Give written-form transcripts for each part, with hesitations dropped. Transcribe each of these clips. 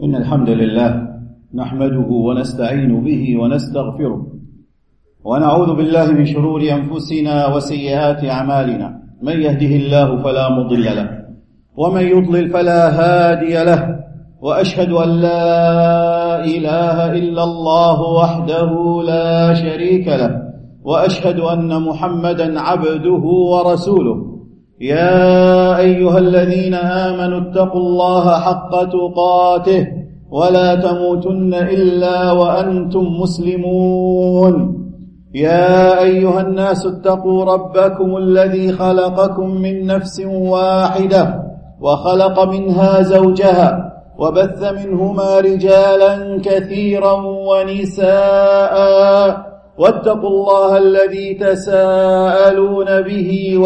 إن الحمد لله نحمده ونستعين به ونستغفره ونعوذ بالله من شرور أنفسنا وسيئات أعمالنا. من يهده الله فلا مضل له ومن يضلل فلا هادي له، وأشهد أن لا إله إلا الله وحده لا شريك له، وأشهد أن محمدا عبده ورسوله. يا أيها الذين آمنوا اتقوا الله حق تقاته ولا تموتن إلا وأنتم مسلمون. يا أيها الناس اتقوا ربكم الذي خلقكم من نفس واحدة وخلق منها زوجها وبث منهما رجالا كثيرا ونساء، واتقوا الله الذي تساءلون به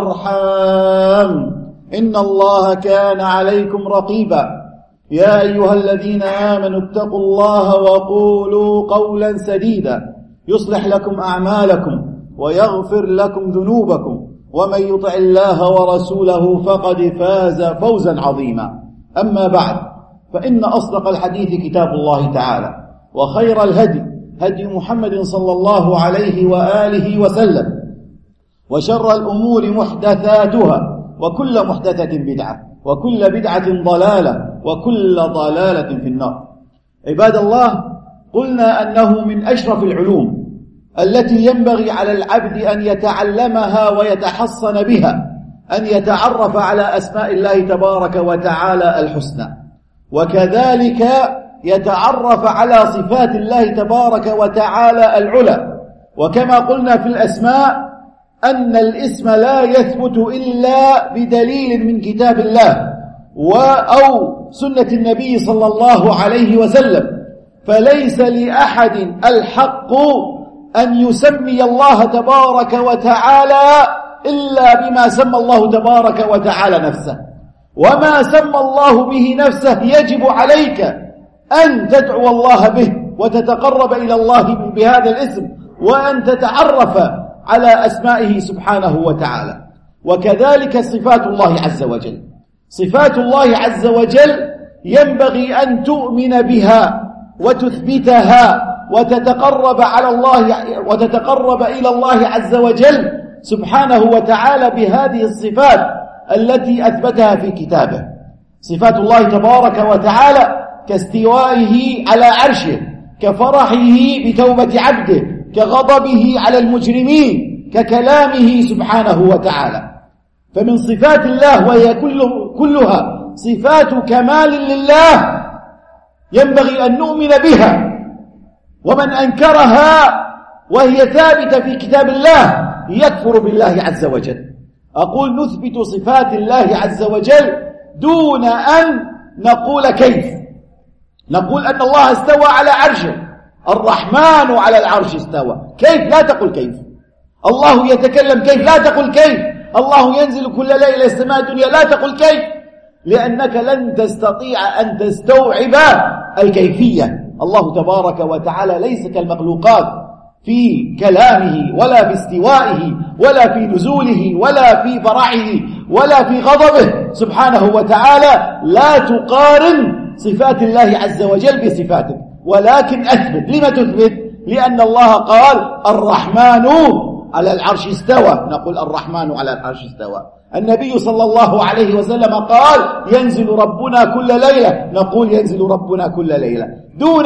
والأرحام إن الله كان عليكم رقيبا. يا أيها الذين آمنوا اتقوا الله وقولوا قولا سديدا يصلح لكم أعمالكم ويغفر لكم ذنوبكم، ومن يطع الله ورسوله فقد فاز فوزا عظيما. أما بعد، فإن أصدق الحديث كتاب الله تعالى، وخير الهدي هدي محمد صلى الله عليه وآله وسلم، وشر الأمور محدثاتها، وكل محدثة بدعة، وكل بدعة ضلالة، وكل ضلالة في النار. عباد الله، قلنا أنه من أشرف العلوم التي ينبغي على العبد أن يتعلمها ويتحصن بها أن يتعرف على أسماء الله تبارك وتعالى الحسنى، وكذلك يتعرف على صفات الله تبارك وتعالى العلى. وكما قلنا في الأسماء أن الاسم لا يثبت إلا بدليل من كتاب الله أو سنة النبي صلى الله عليه وسلم، فليس لأحد الحق أن يسمي الله تبارك وتعالى إلا بما سمى الله تبارك وتعالى نفسه، وما سمى الله به نفسه يجب عليك أن تدعو الله به وتتقرب إلى الله بهذا الاسم، وأن تتعرف على أسمائه سبحانه وتعالى. وكذلك صفات الله عز وجل، صفات الله عز وجل ينبغي أن تؤمن بها وتثبتها وتتقرب إلى الله عز وجل سبحانه وتعالى بهذه الصفات التي أثبتها في كتابه. صفات الله تبارك وتعالى كاستوائه على عرشه، كفرحه بتوبة عبده، كغضبه على المجرمين، ككلامه سبحانه وتعالى. فمن صفات الله، وهي كلها صفات كمال لله، ينبغي أن نؤمن بها، ومن أنكرها وهي ثابتة في كتاب الله يكفر بالله عز وجل. أقول نثبت صفات الله عز وجل دون أن نقول كيف. نقول أن الله استوى على عرشه، الرحمن على العرش استوى، كيف؟ لا تقل كيف. الله يتكلم، كيف؟ لا تقل كيف. الله ينزل كل ليلة إلى السماء الدنيا، لا تقل كيف، لأنك لن تستطيع أن تستوعب الكيفية. الله تبارك وتعالى ليس كالمخلوقات في كلامه ولا في استوائه ولا في نزوله ولا في فرحه ولا في غضبه سبحانه وتعالى. لا تقارن صفات الله عز وجل بصفاتك، ولكن أثبت. لما تثبت؟ لأن الله قال الرحمن على العرش استوى، نقول الرحمن على العرش استوى. النبي صلى الله عليه وسلم قال ينزل ربنا كل ليلة، نقول ينزل ربنا كل ليلة، دون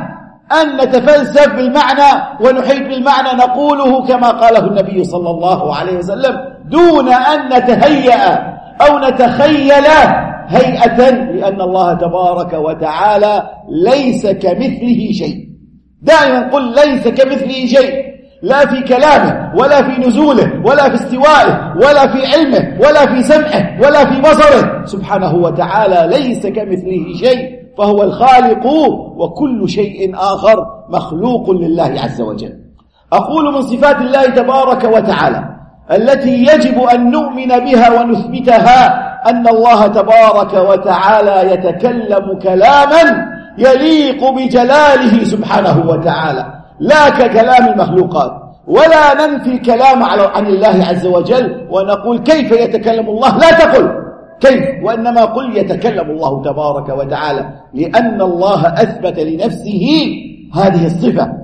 أن نتفلسف بالمعنى ونحيط بالمعنى، نقوله كما قاله النبي صلى الله عليه وسلم، دون أن نتهيأ أو نتخيل هيئة، لأن الله تبارك وتعالى ليس كمثله شيء. دائما قل ليس كمثله شيء، لا في كلامه ولا في نزوله ولا في استوائه ولا في علمه ولا في سمعه ولا في بصره سبحانه وتعالى، ليس كمثله شيء، فهو الخالق، وكل شيء آخر مخلوق لله عز وجل. أقول من صفات الله تبارك وتعالى التي يجب أن نؤمن بها ونثبتها أن الله تبارك وتعالى يتكلم كلاما يليق بجلاله سبحانه وتعالى، لا ككلام المخلوقات. ولا ننفي الكلام عن الله عز وجل ونقول كيف يتكلم الله، لا تقل كيف؟ وإنما قل يتكلم الله تبارك وتعالى، لأن الله أثبت لنفسه هذه الصفة،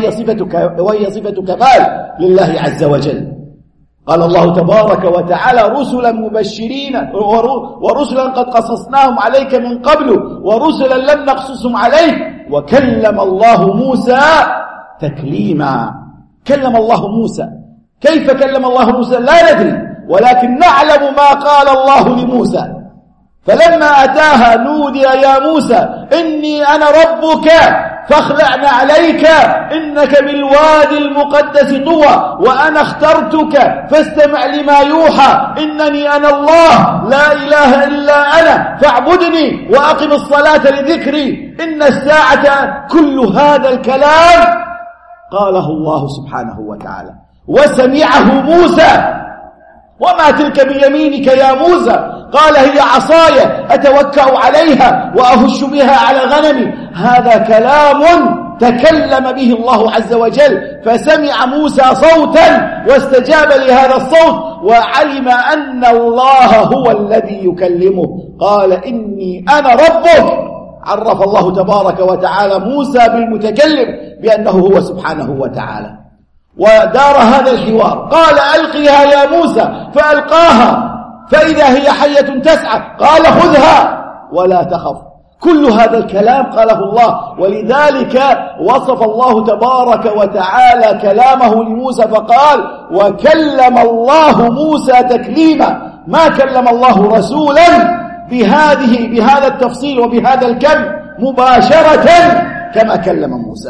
وهي صفة كمال لله عز وجل. قال الله تبارك وتعالى: رسلا مبشرين ورسلا قد قصصناهم عليك من قبل ورسلا لم نقصصهم عليك وكلم الله موسى تكليما. كلم الله موسى. كيف كلم الله موسى؟ لا ندري، ولكن نعلم ما قال الله لموسى. فلما أتاها نودي يا موسى إني أنا ربك فاخلعنا عليك إنك بالوادي المقدس طوى وأنا اخترتك فاستمع لما يوحى إنني أنا الله لا إله إلا أنا فاعبدني وأقم الصلاة لذكري إن الساعة. كل هذا الكلام قاله الله سبحانه وتعالى وسمعه موسى. وما تلك بيمينك يا موسى؟ قال: هي عصاي أتوكأ عليها وأهش بها على غنمي. هذا كلام تكلم به الله عز وجل، فسمع موسى صوتا واستجاب لهذا الصوت وعلم أن الله هو الذي يكلمه. قال: إني أنا ربك. عرف الله تبارك وتعالى موسى بالمتكلم بأنه هو سبحانه وتعالى. ودار هذا الحوار. قال: ألقيها يا موسى فألقاها فإذا هي حية تسعى قال: خذها ولا تخف. كل هذا الكلام قاله الله، ولذلك وصف الله تبارك وتعالى كلامه لموسى فقال: وكلم الله موسى تكليما. ما كلم الله رسولا بهذا التفصيل وبهذا الكم مباشرة كما كلم موسى.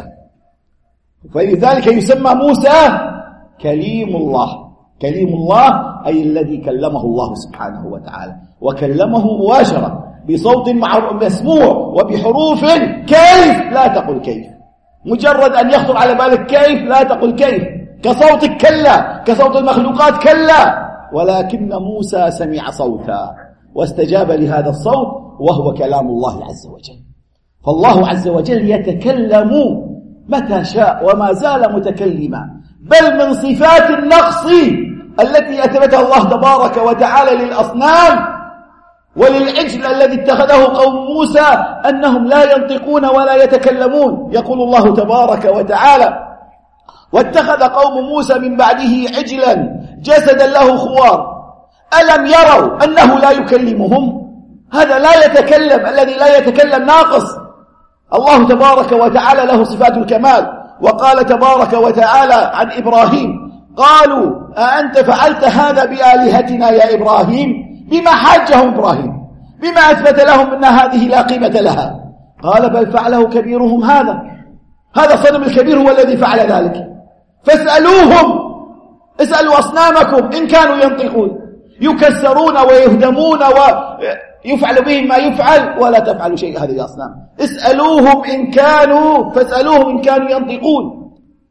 فلذلك يسمى موسى كليم الله. كليم الله أي الذي كلمه الله سبحانه وتعالى، وكلمه مباشرة بصوت مسموع وبحروف. كيف؟ لا تقل كيف. مجرد أن يخطر على بالك كيف لا تقل كيف. كصوتك كلا، كصوت المخلوقات كلا، ولكن موسى سمع صوتا واستجاب لهذا الصوت وهو كلام الله عز وجل. فالله عز وجل يتكلم متى شاء وما زال متكلما، بل من صفات النقص التي أثبتها الله تبارك وتعالى للأصنام وللعجل الذي اتخذه قوم موسى أنهم لا ينطقون ولا يتكلمون. يقول الله تبارك وتعالى: واتخذ قوم موسى من بعده عجلا جسدا له خوار ألم يروا أنه لا يكلمهم؟ هذا لا يتكلم، الذي لا يتكلم ناقص. الله تبارك وتعالى له صفات الكمال. وقال تبارك وتعالى عن إبراهيم: قالوا أأنت فعلت هذا بآلهتنا يا إبراهيم؟ بما حاجهم إبراهيم؟ بما أثبت لهم أن هذه لا قيمة لها؟ قال: بل فعله كبيرهم هذا الصنم الكبير هو الذي فعل ذلك، فاسألوهم، اسألوا أصنامكم إن كانوا ينطقون. يكسرون ويهدمون ويفعل بهم ما يفعل ولا تفعل شيء هذه الأصنام. فاسألوهم إن كانوا ينطقون.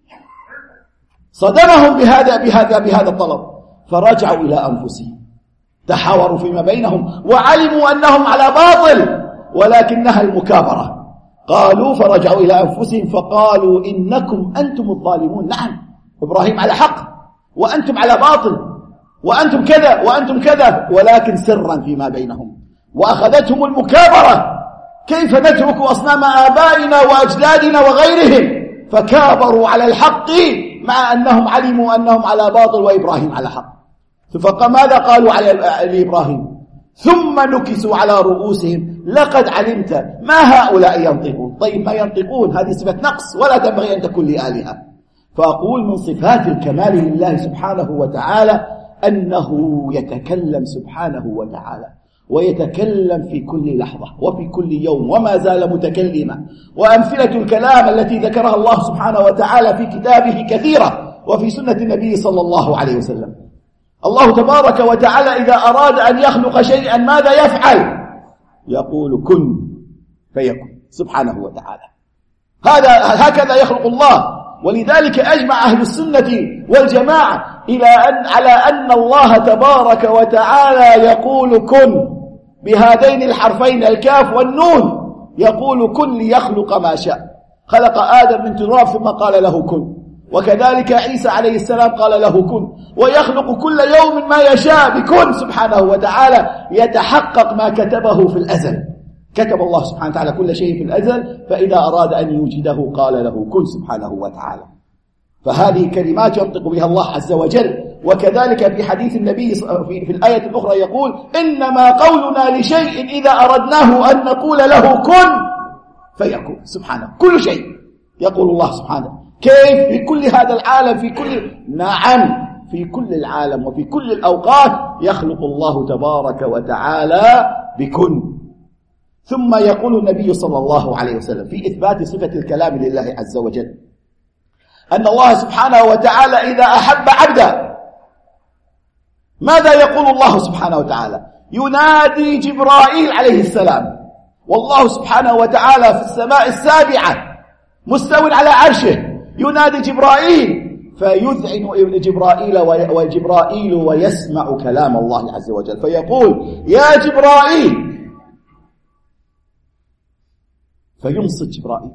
صدمهم بهذا الطلب، فرجعوا إلى أنفسهم، تحاوروا فيما بينهم وعلموا أنهم على باطل، ولكنها المكابرة. فرجعوا إلى أنفسهم فقالوا: إنكم أنتم الظالمون. نعم، إبراهيم على حق وأنتم على باطل، وأنتم كذا وأنتم كذا، ولكن سرا فيما بينهم. وأخذتهم المكابرة: كيف نترك أصنام آبائنا وأجدادنا وغيرهم؟ فكابروا على الحق مع أنهم علموا أنهم على باطل وإبراهيم على حق. فماذا قالوا لإبراهيم؟ ثم نكسوا على رؤوسهم: لقد علمت ما هؤلاء ينطقون. طيب، ما ينطقون هذه صفة نقص ولا تنبغي أن تكون لآلهة. فأقول من صفات الكمال لله سبحانه وتعالى أنه يتكلم سبحانه وتعالى، ويتكلم في كل لحظة وفي كل يوم وما زال متكلما. وأمثلة الكلام التي ذكرها الله سبحانه وتعالى في كتابه كثيرة، وفي سنة النبي صلى الله عليه وسلم. الله تبارك وتعالى إذا أراد أن يخلق شيئا ماذا يفعل؟ يقول: كن فيكن، سبحانه وتعالى. هكذا يخلق الله. ولذلك أجمع أهل السنة والجماعة على أن الله تبارك وتعالى يقول كن بهذين الحرفين الكاف والنون، يقول كن ليخلق ما شاء. خلق آدم من تراب ثم قال له كن، وكذلك عيسى عليه السلام قال له كن، ويخلق كل يوم ما يشاء بكن سبحانه وتعالى، يتحقق ما كتبه في الأزل. كتب الله سبحانه وتعالى كل شيء في الأزل، فإذا أراد أن يوجده قال له كن سبحانه وتعالى. فهذه كلمات ينطق بها الله عز وجل. وكذلك في حديث النبي في الآية الأخرى يقول إنما قولنا لشيء إذا أردناه أن نقول له كن فيكون. سبحانه كل شيء يقول الله سبحانه. كيف في كل هذا العالم، في كل نعم في كل العالم وفي كل الأوقات يخلق الله تبارك وتعالى بكن. ثم يقول النبي صلى الله عليه وسلم في إثبات صفة الكلام لله عز وجل أن الله سبحانه وتعالى إذا أحب عبدا ماذا يقول الله سبحانه وتعالى؟ ينادي جبرائيل عليه السلام، والله سبحانه وتعالى في السماء السابعة مستو على عرشه، ينادي جبرائيل فيذعن جبرائيل ويسمع كلام الله عز وجل، فيقول يا جبرائيل، فينصت جبرائيل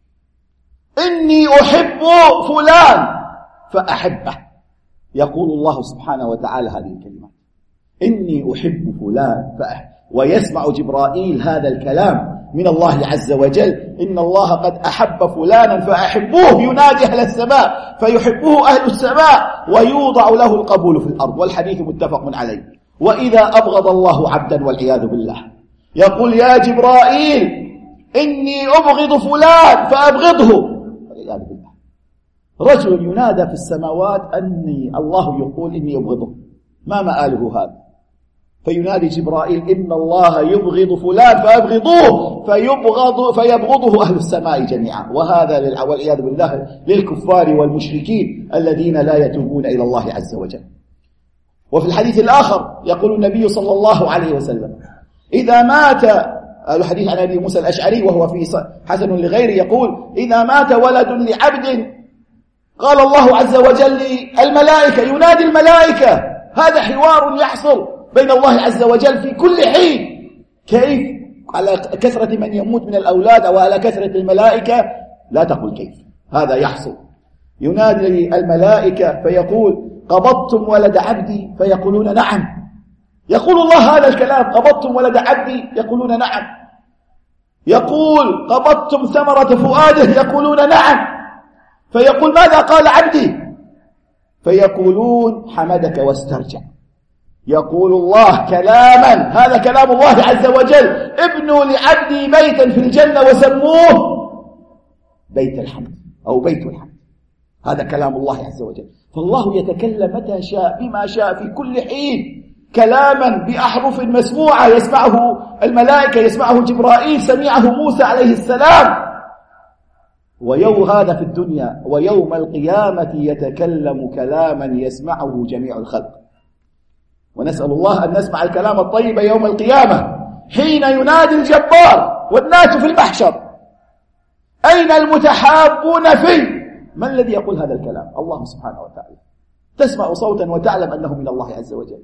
إني أحب فلان فأحبه. يقول الله سبحانه وتعالى هذه الكلمات إني أحب فلان ويسمع جبرائيل هذا الكلام من الله عز وجل، إن الله قد أحب فلانا فأحبوه، ينادي أهل السماء فيحبه أهل السماء ويوضع له القبول في الأرض، والحديث متفق عليه. وإذا أبغض الله عبدا والعياذ بالله يقول يا جبرائيل إني أبغض فلان فأبغضه، والعياذ بالله. رجل ينادى في السماوات أني الله يقول إني أبغضه، ما مآله هذا؟ فينادي جبرائيل إن الله يبغض فلان فأبغضوه، فيبغضه أهل السماء جميعا. وهذا والعياذ بالله للكفار والمشركين الذين لا يتوبون إلى الله عز وجل. وفي الحديث الآخر يقول النبي صلى الله عليه وسلم إذا مات، الحديث عن أبي موسى الأشعري وهو في حسن لغيره، يقول إذا مات ولد لعبد قال الله عز وجل الملائكة، ينادي الملائكة. هذا حوار يحصل بين الله عز وجل في كل حين. كيف؟ على كثرة من يموت من الأولاد أو على كثرة الملائكة، لا تقل كيف، هذا يحصل. ينادي الملائكة فيقول قبضتم ولد عبدي فيقولون نعم. يقول الله هذا الكلام قبضتم ولد عبدي، يقولون نعم. يقول قبضتم ثمرة فؤاده، يقولون نعم. فيقول ماذا قال عبدي؟ فيقولون حمدك واسترجع. يقول الله كلاما، هذا كلام الله عز وجل، ابنوا لعبدي بيتا في الجنة وسموه بيت الحمد أو بيت الحمد. هذا كلام الله عز وجل. فالله يتكلم متى شاء بما شاء في كل حين، كلاما بأحرف مسموعة يسمعه الملائكة، يسمعه جبرائيل، سمعه موسى عليه السلام. ويوم هذا في الدنيا، ويوم القيامة يتكلم كلاما يسمعه جميع الخلق. ونسأل الله أن نسمع الكلام الطيب يوم القيامة حين ينادي الجبار والناس في المحشر أين المتحابون في؟ من الذي يقول هذا الكلام؟ الله سبحانه وتعالى. تسمع صوتا وتعلم أنه من الله عز وجل.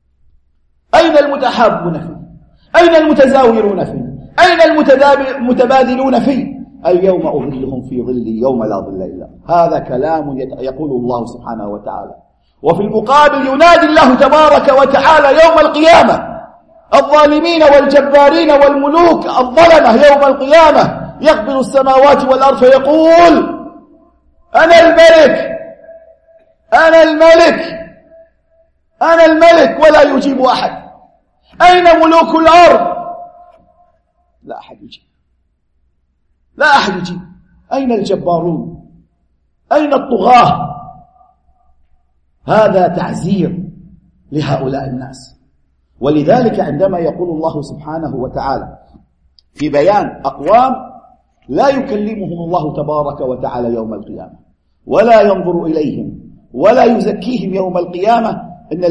أين المتحابون فيه؟ أين المتزاورون فيه؟ أين المتبادلون فيه؟ اليوم أظلهم في ظلي يوم لا ظل إلا. هذا كلام يقول الله سبحانه وتعالى. وفي المقابل ينادي الله تبارك وتعالى يوم القيامة الظالمين والجبارين والملوك الظلمة يوم القيامة، يقبل السماوات والأرض فيقول أنا الملك أنا الملك أنا الملك، ولا يجيب أحد. أين ملوك الأرض؟ لا أحد يجيب، لا أحد يجيب. أين الجبارون؟ أين الطغاة؟ هذا تعزير لهؤلاء الناس. ولذلك عندما يقول الله سبحانه وتعالى في بيان أقوام لا يكلمهم الله تبارك وتعالى يوم القيامة ولا ينظر إليهم ولا يزكيهم يوم القيامة، إن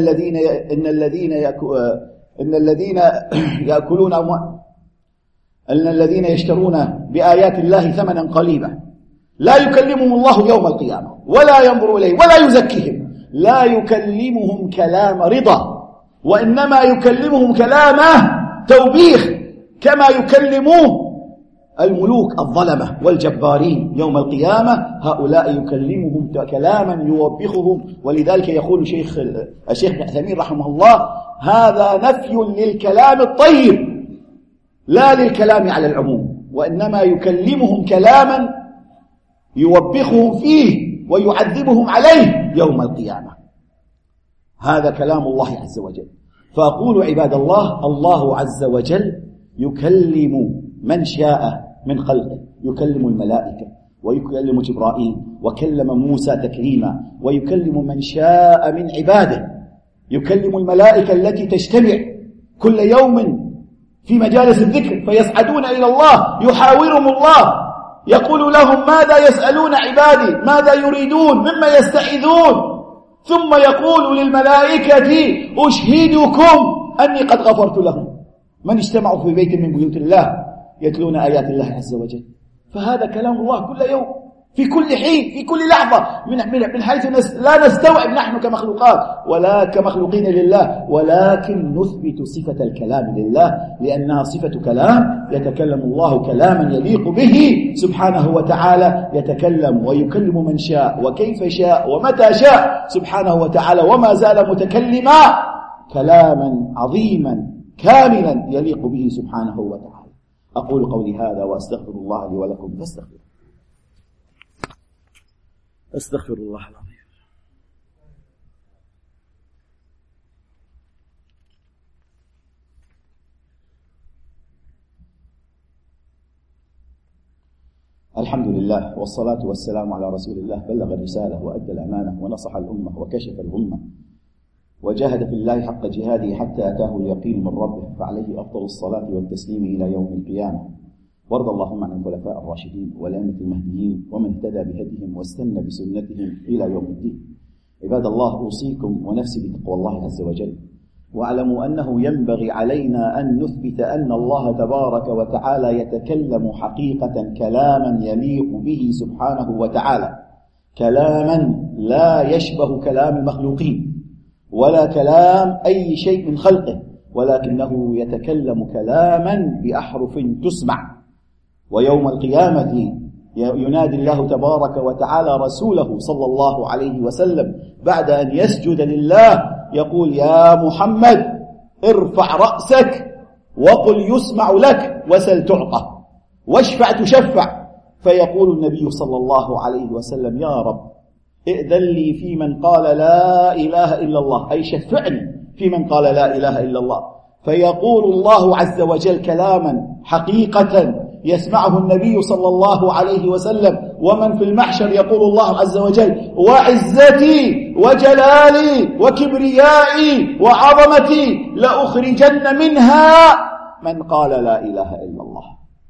الذين يشترون بآيات الله ثمنا قليلا لا يكلمهم الله يوم القيامة ولا ينظر إليهم ولا يزكيهم. لا يكلمهم كلام رضا، وإنما يكلمهم كلام توبيخ، كما يكلموه الملوك الظلمة والجبارين يوم القيامة هؤلاء يكلمهم كلاما يوبخهم. ولذلك يقول الشيخ ابن عثيمين رحمه الله: هذا نفي للكلام الطيب لا للكلام على العموم، وإنما يكلمهم كلاما يوبخهم فيه ويعذبهم عليه يوم القيامة. هذا كلام الله عز وجل. فأقول عباد الله: الله عز وجل يكلم من شاء من خلقه، يكلم الملائكة ويكلم جبرائيل وكلم موسى تكليما، ويكلم من شاء من عباده. يكلم الملائكة التي تجتمع كل يوم في مجالس الذكر فيصعدون إلى الله، يحاورهم الله، يقول لهم: ماذا يسألون عبادي؟ ماذا يريدون؟ مما يستعيذون؟ ثم يقول للملائكة: أشهدكم أني قد غفرت لهم. من اجتمعوا في بيت من بيوت الله يتلون آيات الله عز وجل. فهذا كلام الله كل يوم، في كل حين، في كل لحظة، من حيث لا نستوعب نحن كمخلوقات ولا كمخلوقين لله، ولكن نثبت صفة الكلام لله، لأنها صفة كلام يتكلم الله كلاما يليق به سبحانه وتعالى. يتكلم ويكلم من شاء وكيف شاء ومتى شاء سبحانه وتعالى، وما زال متكلما كلاما عظيما كاملا يليق به سبحانه وتعالى. أقول قولي هذا وأستغفر الله لي ولكم فاستغفروا. أستغفر الله العظيم. الحمد لله والصلاة والسلام على رسول الله، بلغ الرسالة وأدى الأمانة ونصح الأمة وكشف الغمة وجاهد في الله حق جهاده حتى أتاه اليقين من ربه، فعليه أفضل الصلاة والتسليم إلى يوم القيامة. وارض اللهم عن الخلفاء الراشدين والأئمة المهديين ومن اهتدى بهديهم واستنى بسنتهم إلى يوم الدين. عباد الله، أوصيكم ونفسي بتقوى الله عز وجل، واعلموا أنه ينبغي علينا أن نثبت أن الله تبارك وتعالى يتكلم حقيقة كلاما يليق به سبحانه وتعالى، كلاما لا يشبه كلام المخلوقين ولا كلام أي شيء من خلقه، ولكنه يتكلم كلاما بأحرف تسمع. ويوم القيامة ينادي الله تبارك وتعالى رسوله صلى الله عليه وسلم بعد أن يسجد لله، يقول: يا محمد ارفع رأسك وقل يسمع لك وسل تعطى واشفع تشفع. فيقول النبي صلى الله عليه وسلم: يا رب ائذن لي في من قال لا إله إلا الله، أي شفعني في من قال لا إله إلا الله. فيقول الله عز وجل كلاما حقيقة يسمعه النبي صلى الله عليه وسلم، ومن في المحشر يقول الله عز وجل: وعزتي وجلالي وكبريائي وعظمتي لأخرجن منها من قال لا إله إلا الله.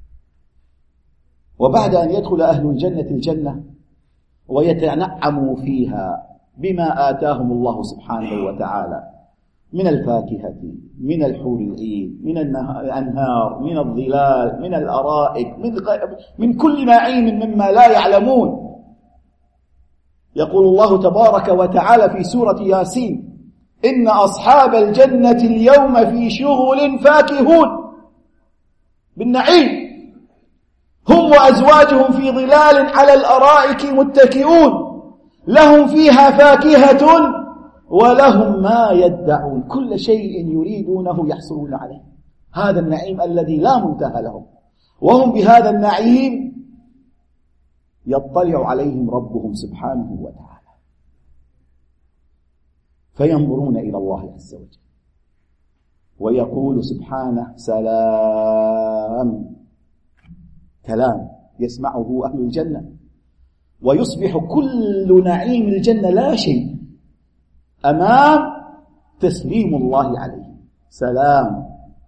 وبعد أن يدخل أهل الجنة الجنة ويتنعموا فيها بما آتاهم الله سبحانه وتعالى من الفاكهة، من الحور العين، من الأنهار، من الظلال، من الأرائك، من كل نعيم مما لا يعلمون. يقول الله تبارك وتعالى في سورة ياسين: إن أصحاب الجنة اليوم في شغل فاكهون بالنعيم، هم وأزواجهم في ظلال على الأرائك متكئون، لهم فيها فاكهة ولهم ما يدعون، كل شيء يريدونه يحصلون عليه. هذا النعيم الذي لا منتهى لهم، وهم بهذا النعيم يطلع عليهم ربهم سبحانه وتعالى، فينظرون إلى الله عز وجل ويقول سبحانه: سلام. كلام يسمعه أهل الجنة، ويصبح كل نعيم الجنة لا شيء أمام تسليم الله عليه. سلام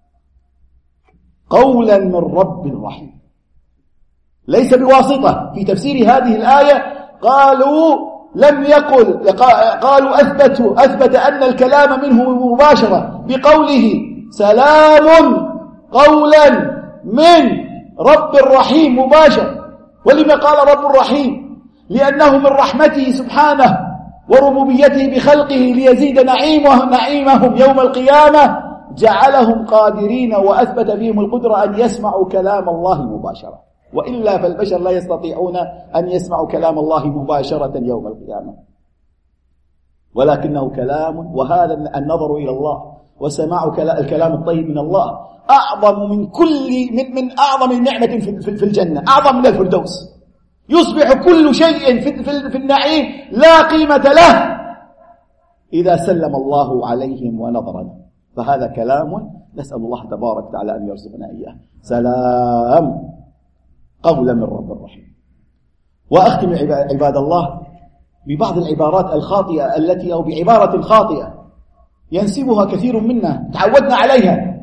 قولا من رب رحيم، ليس بواسطة. في تفسير هذه الآية قالوا لم يقل، قالوا أثبت أن الكلام منه مباشرة بقوله سلام قولا من رب رحيم مباشر. ولما قال رب رحيم؟ لأنه من رحمته سبحانه وربوبيته بخلقه ليزيد نعيمهم يوم القيامة، جعلهم قادرين وأثبت فيهم القدرة أن يسمعوا كلام الله مباشرة. وإلا فالبشر لا يستطيعون أن يسمعوا كلام الله مباشرة يوم القيامة، ولكنه كلام. وهذا النظر إلى الله وسماع الكلام الطيب من الله أعظم من أعظم نعمة في الجنة، أعظم من الفردوس. يصبح كل شيء في النعيم لا قيمة له إذا سلم الله عليهم ونظرنا. فهذا كلام نسأل الله تبارك وتعالى أن يرزقنا إياه. سلام قولا من رب الرحيم. وأختم عباد الله ببعض العبارات الخاطئة التي أو بعبارة خاطئة ينسبها كثير منا تعودنا عليها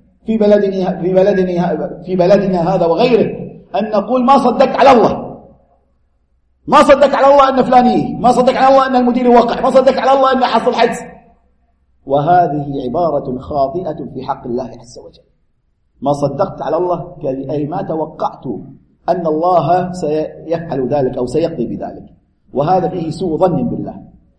في بلدنا هذا وغيره، أن نقول ما صدقت على الله، ما صدقت على الله أن فلانيه، ما صدقت على الله أن المدير وقع، ما صدقت على الله أن حصل حدث. وهذه عبارة خاطئة في حق الله عز وجل. ما صدقت على الله أي ما توقعت أن الله سيفعل ذلك أو سيقضي بذلك، وهذا فيه سوء ظن بالله.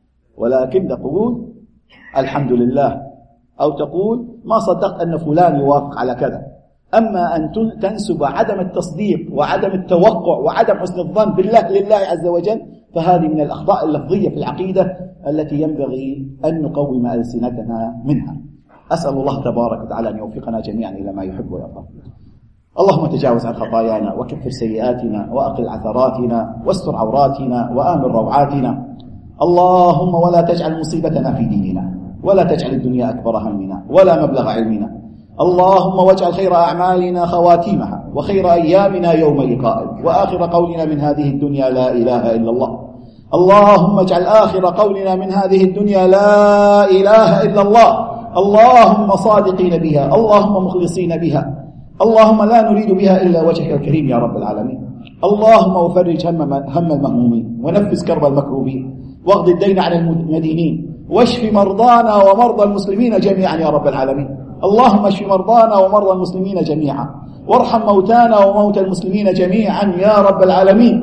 ولكن تقول الحمد لله، أو تقول ما صدقت أن فلان يوافق على كذا. أما أن تنسب عدم التصديق وعدم التوقع وعدم حسن الظن بالله لله عز وجل، فهذه من الأخطاء اللفظية في العقيدة التي ينبغي أن نقوم ألسنتنا منها. أسأل الله تبارك وتعالى أن يوفقنا جميعا إلى ما يحب ويرضى. اللهم تجاوز عن خطايانا وكفر سيئاتنا وأقل عثراتنا واستر عوراتنا وآمن روعاتنا. اللهم ولا تجعل مصيبتنا في ديننا، ولا تجعل الدنيا أكبر همنا ولا مبلغ علمنا. اللهم واجعل خير أعمالنا خواتيمها وخير أيامنا يوم لقائك، وآخر قولنا من هذه الدنيا لا إله إلا الله. اللهم اجعل آخر قولنا من هذه الدنيا لا إله إلا الله. اللهم صادقين بها، اللهم مخلصين بها، اللهم لا نريد بها إلا وجهك الكريم يا رب العالمين. اللهم وفرج هم المهمومين ونفس كرب المكروبين واغض الدين عن المدينين واشف مرضانا ومرضى المسلمين جميعا يا رب العالمين. اللهم اشف مرضانا ومرضى المسلمين جميعا، وارحم موتانا وموتى المسلمين جميعا يا رب العالمين.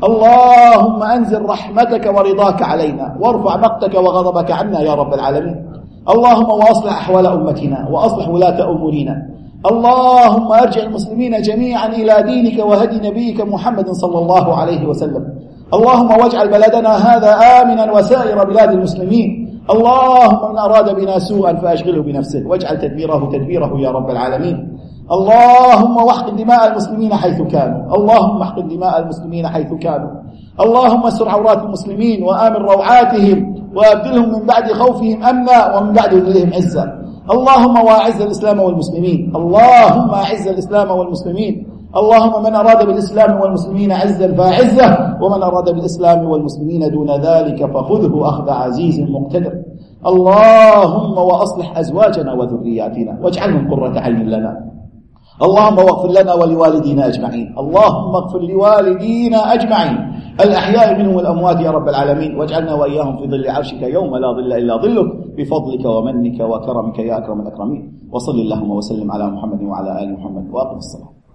اللهم أنزل رحمتك ورضاك علينا، وارفع مقتك وغضبك عنا يا رب العالمين. اللهم وأصلح أحوال أمتنا وأصلح ولاة أمورنا. اللهم أرجع المسلمين جميعا إلى دينك وهدي نبيك محمد صلى الله عليه وسلم. اللهم واجعل بلدنا هذا آمنا وسائر بلاد المسلمين. اللهم من أراد بنا سوءا فأشغله بنفسه واجعل تدبيره يا رب العالمين. اللهم واحقن دماء المسلمين حيث كانوا، اللهم احقن دماء المسلمين حيث كانوا. اللهم استر عورات المسلمين وآمن روعاتهم وأبدلهم من بعد خوفهم أمنا ومن بعد ذلهم عزا. اللهم واعز الإسلام والمسلمين، اللهم أعز الإسلام والمسلمين. اللهم من أراد بالإسلام والمسلمين عزا فأعزه، ومن أراد بالإسلام والمسلمين دون ذلك فخذه أخذ عزيز مقتدر. اللهم وأصلح أزواجنا وذرياتنا واجعلهم قرة عين لنا. اللهم واغفر لنا ولوالدينا أجمعين، اللهم اغفر لوالدينا أجمعين الأحياء منهم والأموات يا رب العالمين، واجعلنا وإياهم في ظل عرشك يوم لا ظل إلا ظلك بفضلك ومنك وكرمك يا أكرم الأكرمين. وصل اللهم وسلم على محمد وعلى آل محمد وأقم الصلاة.